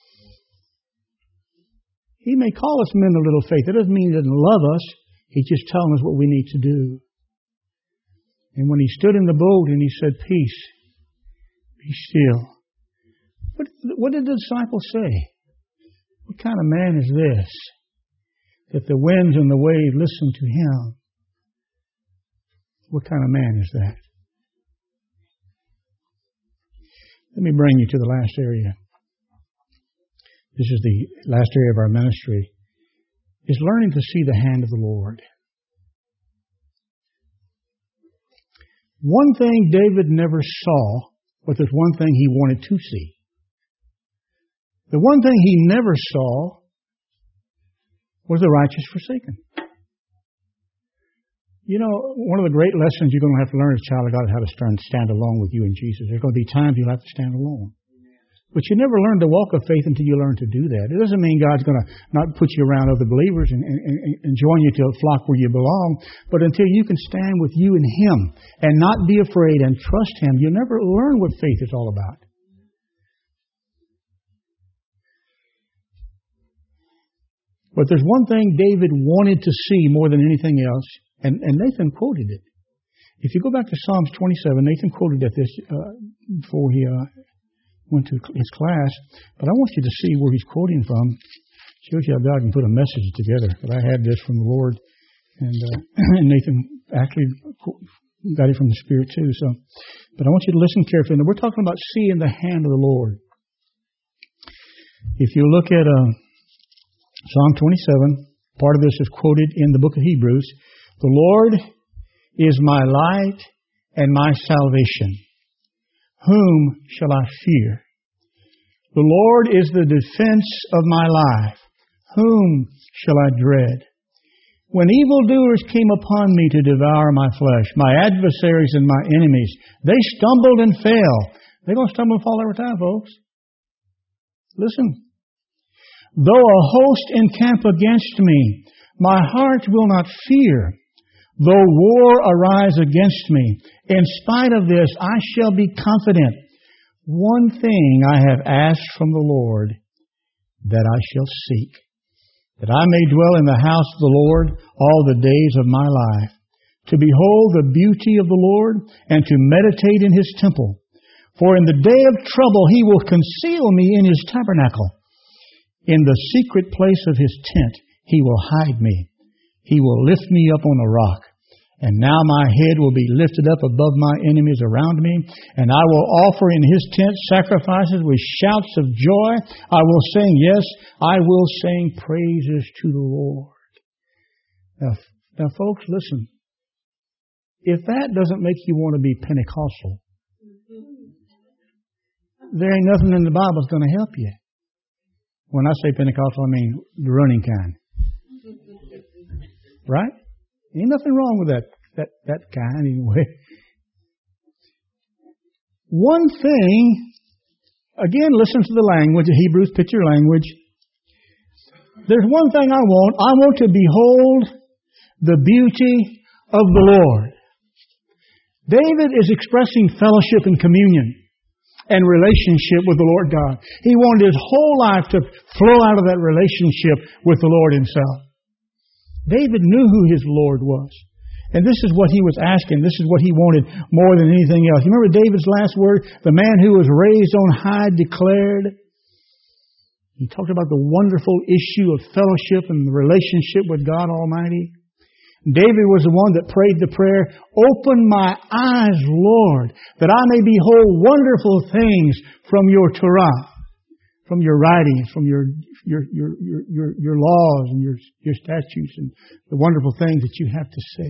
He may call us men of little faith. That doesn't mean He doesn't love us. He's just telling us what we need to do. And when He stood in the boat and He said, peace, be still. What, what did the disciples say? What kind of man is this? That the winds and the waves listen to Him. What kind of man is that? Let me bring you to the last area. This is the last area of our ministry. Is learning to see the hand of the Lord. One thing David never saw, but there's one thing he wanted to see. The one thing he never saw was the righteous forsaken. You know, one of the great lessons you're going to have to learn as a child of God is how to stand, stand alone with you and Jesus. There's going to be times you'll have to stand alone. But you never learn to walk of faith until you learn to do that. It doesn't mean God's going to not put you around other believers and, and, and join you to a flock where you belong, but until you can stand with you and Him and not be afraid and trust Him, you'll never learn what faith is all about. But there's one thing David wanted to see more than anything else, and, and Nathan quoted it. If you go back to Psalms twenty-seven, Nathan quoted at this uh, before he uh, went to his class, but I want you to see where he's quoting from. Shows you how God can put a message together. But I had this from the Lord, and, uh, and Nathan actually got it from the Spirit too. So, but I want you to listen carefully. And we're talking about seeing the hand of the Lord. If you look at uh, Psalm twenty-seven, part of this is quoted in the book of Hebrews. The Lord is my light and my salvation. Whom shall I fear? The Lord is the defense of my life. Whom shall I dread? When evildoers came upon me to devour my flesh, my adversaries and my enemies, they stumbled and fell. They're going to stumble and fall every time, folks. Listen. Though a host encamp against me, my heart will not fear. Though war arise against me, in spite of this, I shall be confident. One thing I have asked from the Lord, that I shall seek, that I may dwell in the house of the Lord all the days of my life, to behold the beauty of the Lord, and to meditate in His temple. For in the day of trouble He will conceal me in His tabernacle. In the secret place of His tent He will hide me. He will lift me up on a rock. And now my head will be lifted up above my enemies around me. And I will offer in His tent sacrifices with shouts of joy. I will sing, yes, I will sing praises to the Lord. Now, now folks, listen. If that doesn't make you want to be Pentecostal, there ain't nothing in the Bible that's going to help you. When I say Pentecostal, I mean the running kind. Right? Ain't nothing wrong with that, that, that kind anyway. One thing, again, listen to the language, the Hebrews picture language. There's one thing I want. I want to behold the beauty of the Lord. David is expressing fellowship and communion. and relationship with the Lord God. He wanted his whole life to flow out of that relationship with the Lord himself. David knew who his Lord was. And this is what he was asking. This is what he wanted more than anything else. You remember David's last word? The man who was raised on high declared. He talked about the wonderful issue of fellowship and the relationship with God Almighty. David was the one that prayed the prayer, "Open my eyes, Lord, that I may behold wonderful things from your Torah," from your writings, from your your your your your, your laws and your your statutes and the wonderful things that you have to say.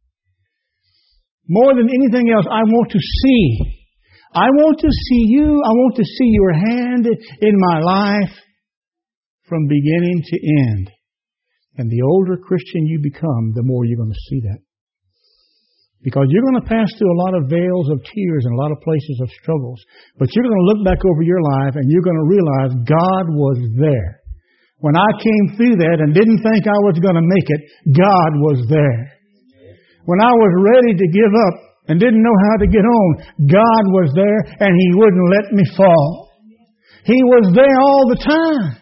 More than anything else, I want to see. I want to see you. I want to see your hand in my life from beginning to end. And the older Christian you become, the more you're going to see that. Because you're going to pass through a lot of veils of tears and a lot of places of struggles. But you're going to look back over your life and you're going to realize God was there. When I came through that and didn't think I was going to make it, God was there. When I was ready to give up and didn't know how to get on, God was there and He wouldn't let me fall. He was there all the time.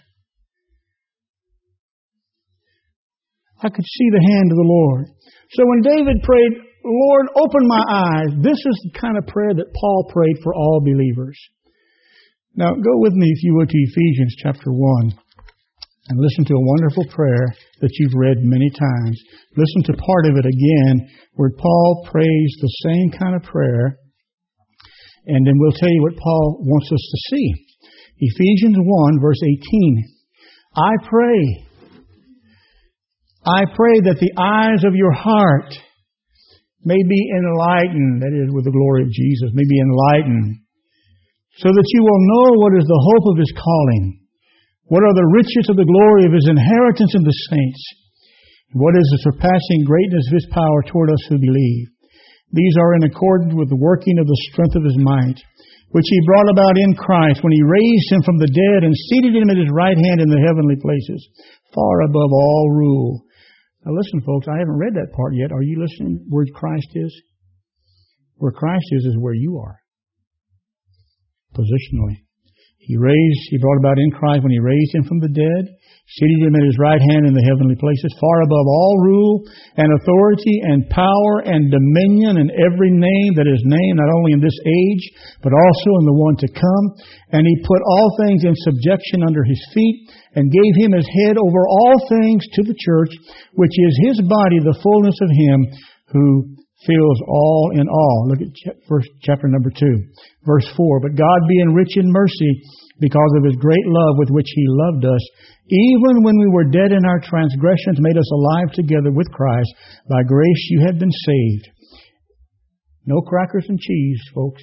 I could see the hand of the Lord. So when David prayed, "Lord, open my eyes," this is the kind of prayer that Paul prayed for all believers. Now go with me, if you would, to Ephesians chapter one and listen to a wonderful prayer that you've read many times. Listen to part of it again where Paul prays the same kind of prayer, and then we'll tell you what Paul wants us to see. Ephesians one, verse eighteen. I pray I pray that the eyes of your heart may be enlightened, that is, with the glory of Jesus, may be enlightened, so that you will know what is the hope of His calling, what are the riches of the glory of His inheritance in the saints, what is the surpassing greatness of His power toward us who believe. These are in accordance with the working of the strength of His might, which He brought about in Christ when He raised Him from the dead and seated Him at His right hand in the heavenly places, far above all rule. Now listen, folks, I haven't read that part yet. Are you listening where Christ is? Where Christ is is where you are. Positionally. He raised, He brought about in Christ when He raised Him from the dead, seated Him at His right hand in the heavenly places, far above all rule and authority and power and dominion and every name that is named, not only in this age, but also in the one to come. And He put all things in subjection under His feet and gave Him as head over all things to the church, which is His body, the fullness of Him who fills all in all. Look at first chapter number two, verse four. But God, being rich in mercy, because of His great love with which He loved us, even when we were dead in our transgressions, made us alive together with Christ. By grace you have been saved. No crackers and cheese, folks.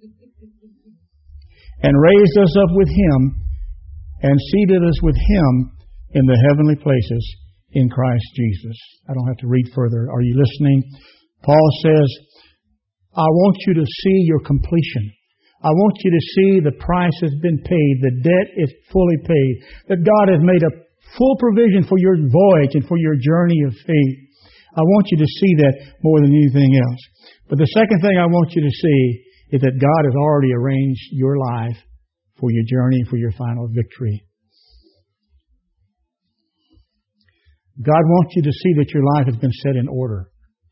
And raised us up with Him and seated us with Him in the heavenly places in Christ Jesus. I don't have to read further. Are you listening? Paul says, I want you to see your completion. I want you to see the price has been paid. The debt is fully paid. That God has made a full provision for your voyage and for your journey of faith. I want you to see that more than anything else. But the second thing I want you to see is that God has already arranged your life for your journey, for your final victory. God wants you to see that your life has been set in order.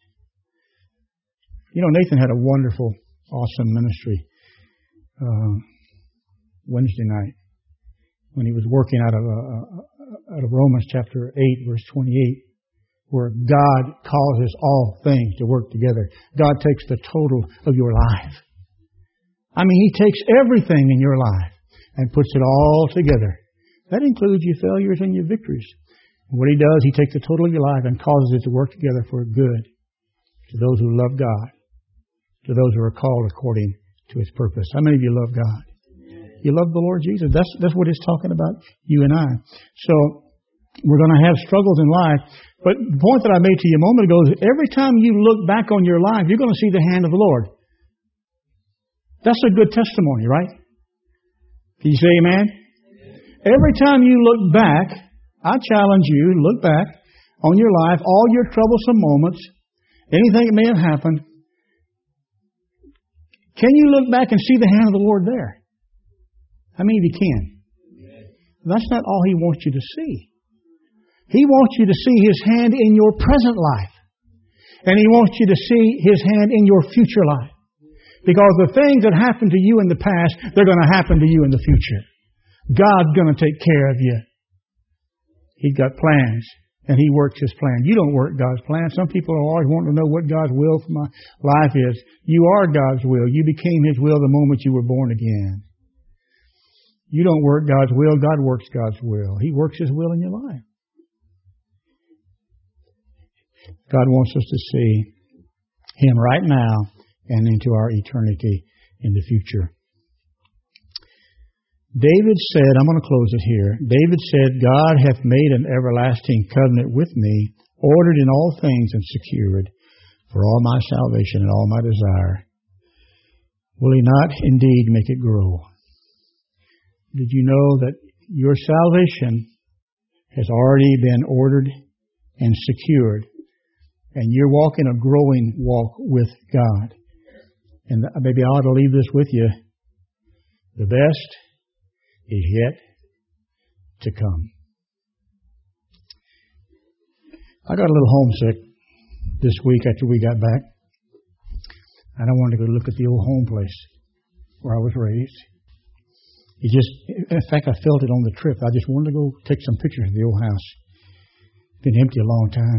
You know, Nathan had a wonderful, awesome ministry uh, Wednesday night when he was working out of uh, out of Romans chapter eight, verse twenty-eight, where God causes all things to work together. God takes the total of your life. I mean, He takes everything in your life and puts it all together. That includes your failures and your victories. And what He does, He takes the total of your life and causes it to work together for good to those who love God, to those who are called according to His purpose. How many of you love God? You love the Lord Jesus. That's that's what it's talking about, you and I. So we're going to have struggles in life. But the point that I made to you a moment ago is every time you look back on your life, you're going to see the hand of the Lord. That's a good testimony, right? Can you say amen? Every time you look back, I challenge you, look back on your life, all your troublesome moments, anything that may have happened. Can you look back and see the hand of the Lord there? How many of you can? That's not all He wants you to see. He wants you to see His hand in your present life. And He wants you to see His hand in your future life. Because the things that happened to you in the past, they're going to happen to you in the future. God's going to take care of you. He's got plans, and He works His plan. You don't work God's plan. Some people are always wanting to know what God's will for my life is. You are God's will. You became His will the moment you were born again. You don't work God's will. God works God's will. He works His will in your life. God wants us to see Him right now and into our eternity in the future. David said, I'm going to close it here. David said, God hath made an everlasting covenant with me, ordered in all things and secured for all my salvation and all my desire. Will He not indeed make it grow? Did you know that your salvation has already been ordered and secured, and you're walking a growing walk with God? And maybe I ought to leave this with you. The best is yet to come. I got a little homesick this week after we got back. And I wanted to go look at the old home place where I was raised. It just, in fact, I felt it on the trip. I just wanted to go take some pictures of the old house. It's been empty a long time.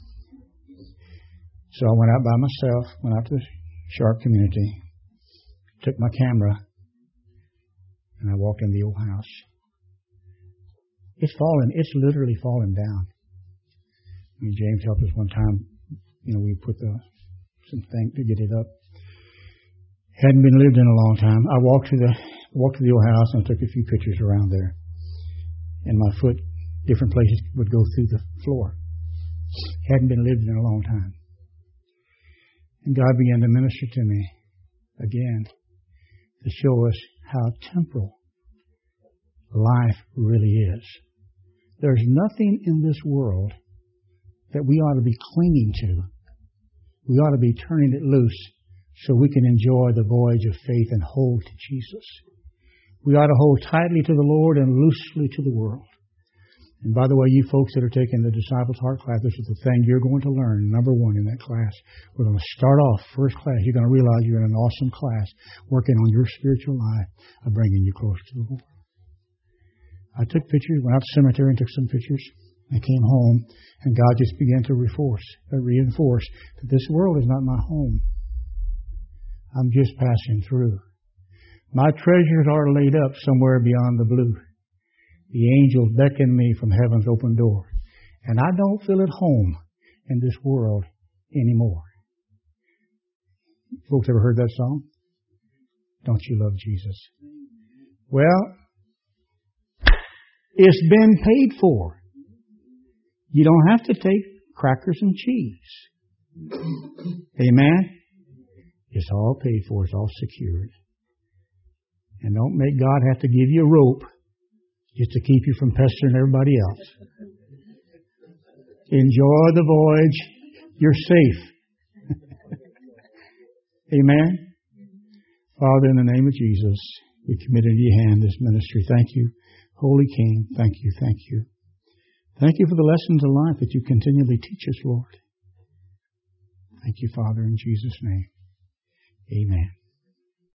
So I went out by myself, went out to the Sharp community, took my camera, and I walked in the old house. It's fallen, it's literally fallen down. I mean, James helped us one time. You know, we put the, some thing to get it up. Hadn't been lived in a long time. I walked to the walked to the old house and I took a few pictures around there. And my foot, different places, would go through the floor. Hadn't been lived in a long time. And God began to minister to me again to show us how temporal life really is. There's nothing in this world that we ought to be clinging to. We ought to be turning it loose so we can enjoy the voyage of faith and hold to Jesus. We ought to hold tightly to the Lord and loosely to the world. And by the way, you folks that are taking the Disciples' Heart class, this is the thing you're going to learn. Number one in that class. We're going to start off first class. You're going to realize you're in an awesome class working on your spiritual life of bringing you close to the Lord. I took pictures, went out to the cemetery and took some pictures. I came home and God just began to reinforce, uh, reinforce that this world is not my home. I'm just passing through. My treasures are laid up somewhere beyond the blue. The angels beckon me from heaven's open door. And I don't feel at home in this world anymore. Folks ever heard that song? Don't you love Jesus? Well, it's been paid for. You don't have to take crackers and cheese. Amen? It's all paid for. It's all secured. And don't make God have to give you a rope just to keep you from pestering everybody else. Enjoy the voyage. You're safe. Amen? Father, in the name of Jesus, we commit into your hand this ministry. Thank you, Holy King. Thank you, thank you. Thank you for the lessons of life that you continually teach us, Lord. Thank you, Father, in Jesus' name. Amen.